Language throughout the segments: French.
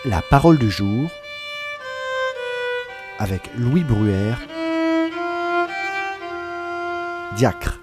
La parole du jour avec Louis Bruère, diacre.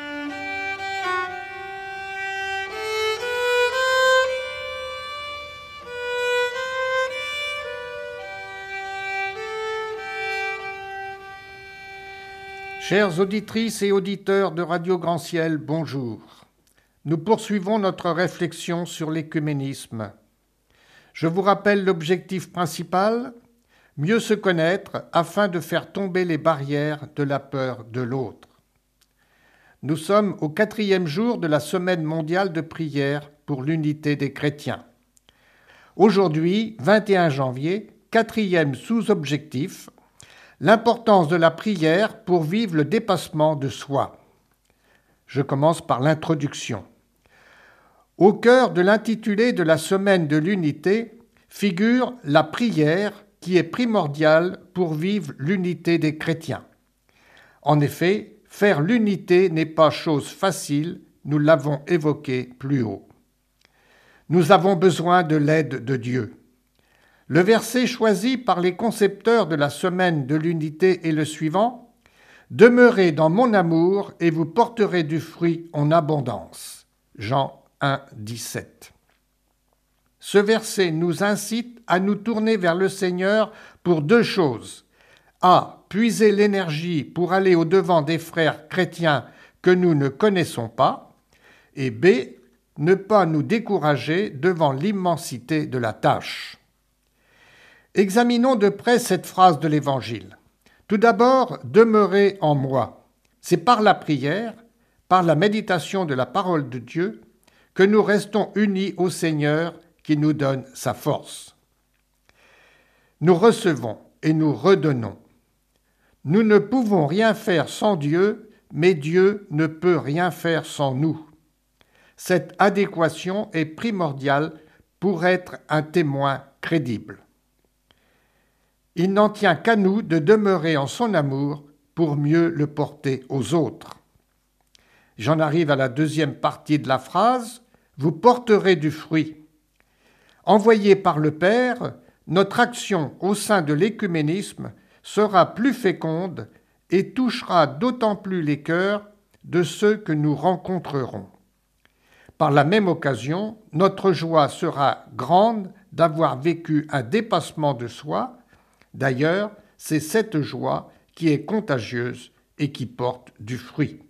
Chères auditrices et auditeurs de Radio Grand Ciel, bonjour. Nous poursuivons notre réflexion sur l'écuménisme. Je vous rappelle l'objectif principal, mieux se connaître afin de faire tomber les barrières de la peur de l'autre. Nous sommes au 4e jour de la Semaine mondiale de prière pour l'unité des chrétiens. Aujourd'hui, 21 janvier, 4e sous-objectif, l'importance de la prière pour vivre le dépassement de soi. Je commence par l'introduction. Au cœur de l'intitulé de la Semaine de l'Unité figure la prière qui est primordiale pour vivre l'unité des chrétiens. En effet, faire l'unité n'est pas chose facile, nous l'avons évoqué plus haut. Nous avons besoin de l'aide de Dieu. Le verset choisi par les concepteurs de la Semaine de l'Unité est le suivant : « Demeurez dans mon amour et vous porterez du fruit en abondance. » Jean 1, 17. Ce verset nous incite à nous tourner vers le Seigneur pour deux choses. A. Puiser l'énergie pour aller au-devant des frères chrétiens que nous ne connaissons pas. Et B. Ne pas nous décourager devant l'immensité de la tâche. Examinons de près cette phrase de l'Évangile. Tout d'abord, demeurez en moi. C'est par la prière, par la méditation de la parole de Dieu, que nous restons unis au Seigneur qui nous donne sa force. Nous recevons et nous redonnons. Nous ne pouvons rien faire sans Dieu, mais Dieu ne peut rien faire sans nous. Cette adéquation est primordiale pour être un témoin crédible. Il n'en tient qu'à nous de demeurer en son amour pour mieux le porter aux autres. J'en arrive à la deuxième partie de la phrase. Vous porterez du fruit. Envoyé par le Père, notre action au sein de l'écuménisme sera plus féconde et touchera d'autant plus les cœurs de ceux que nous rencontrerons. Par la même occasion, notre joie sera grande d'avoir vécu un dépassement de soi. D'ailleurs, c'est cette joie qui est contagieuse et qui porte du fruit.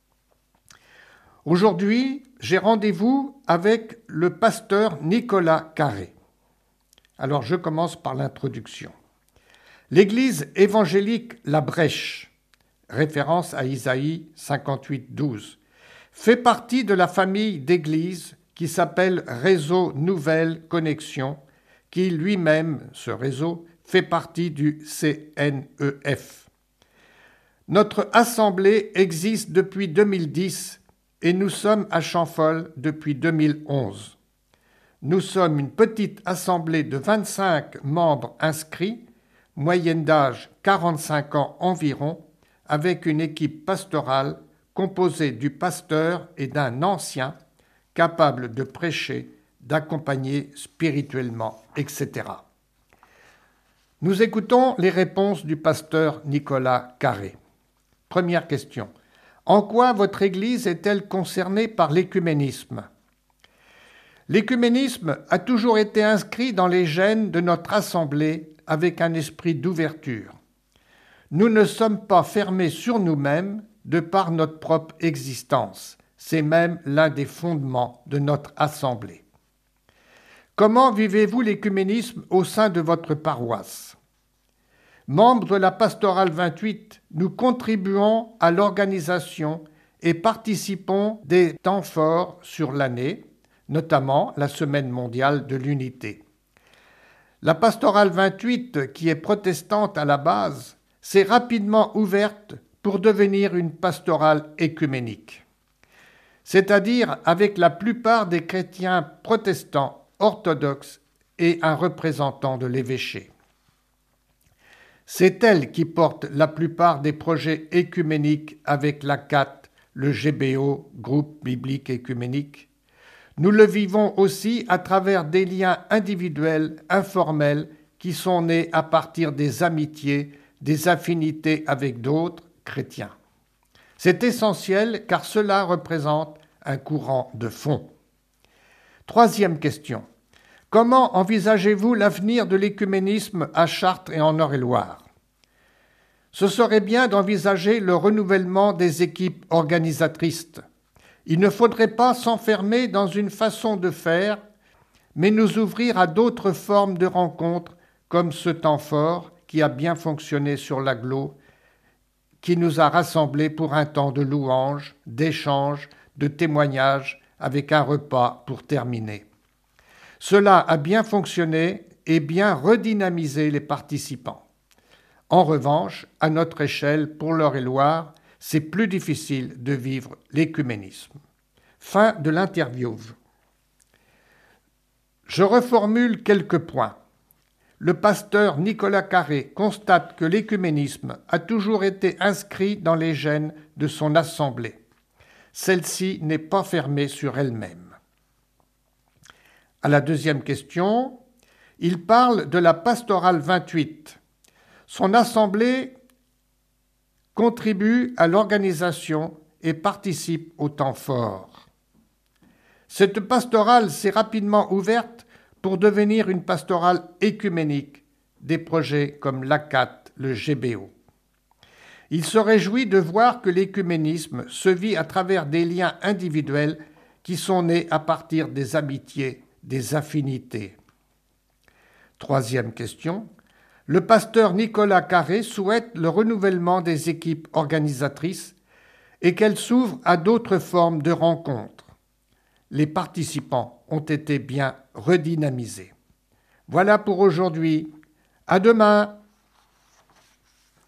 Aujourd'hui, j'ai rendez-vous avec le pasteur Nicolas Carré. Alors, je commence par l'introduction. L'Église évangélique La Brèche, référence à Isaïe 58, 12, fait partie de la famille d'églises qui s'appelle Réseau Nouvelle Connexion, qui lui-même, ce réseau, fait partie du CNEF. Notre assemblée existe depuis 2010 et nous sommes à Champfol depuis 2011. Nous sommes une petite assemblée de 25 membres inscrits, moyenne d'âge 45 ans environ, avec une équipe pastorale composée du pasteur et d'un ancien capable de prêcher, d'accompagner spirituellement, etc. Nous écoutons les réponses du pasteur Nicolas Carré. Première question. En quoi votre Église est-elle concernée par l'écuménisme ? L'écuménisme a toujours été inscrit dans les gènes de notre Assemblée avec un esprit d'ouverture. Nous ne sommes pas fermés sur nous-mêmes de par notre propre existence. C'est même l'un des fondements de notre Assemblée. Comment vivez-vous l'écuménisme au sein de votre paroisse ? Membres de la pastorale 28, nous contribuons à l'organisation et participons des temps forts sur l'année, notamment la Semaine mondiale de l'Unité. La pastorale 28, qui est protestante à la base, s'est rapidement ouverte pour devenir une pastorale écuménique, c'est-à-dire avec la plupart des chrétiens protestants orthodoxes et un représentant de l'évêché. C'est elle qui porte la plupart des projets écuméniques avec l'ACAT, le GBO, Groupe Biblique Écuménique, Nous le vivons aussi à travers des liens individuels, informels, qui sont nés à partir des amitiés, des affinités avec d'autres chrétiens. C'est essentiel car cela représente un courant de fond. Troisième question. Comment envisagez-vous l'avenir de l'écuménisme à Chartres et en Eure-et-Loire ? Ce serait bien d'envisager le renouvellement des équipes organisatrices. Il ne faudrait pas s'enfermer dans une façon de faire, mais nous ouvrir à d'autres formes de rencontres, comme ce temps fort qui a bien fonctionné sur l'agglo, qui nous a rassemblés pour un temps de louange, d'échange, de témoignage, avec un repas pour terminer. Cela a bien fonctionné et bien redynamisé les participants. En revanche, à notre échelle, pour l'Eure-et-Loire, c'est plus difficile de vivre l'écuménisme. Fin de l'interview. Je reformule quelques points. Le pasteur Nicolas Carré constate que l'écuménisme a toujours été inscrit dans les gènes de son assemblée. Celle-ci n'est pas fermée sur elle-même. À la deuxième question, il parle de la pastorale 28. Son assemblée contribue à l'organisation et participe au temps fort. Cette pastorale s'est rapidement ouverte pour devenir une pastorale écuménique, des projets comme l'ACAT, le GBO. Il se réjouit de voir que l'écuménisme se vit à travers des liens individuels qui sont nés à partir des amitiés, des affinités. Troisième question. Le pasteur Nicolas Carré souhaite le renouvellement des équipes organisatrices et qu'elles s'ouvrent à d'autres formes de rencontres. Les participants ont été bien redynamisés. Voilà pour aujourd'hui. À demain!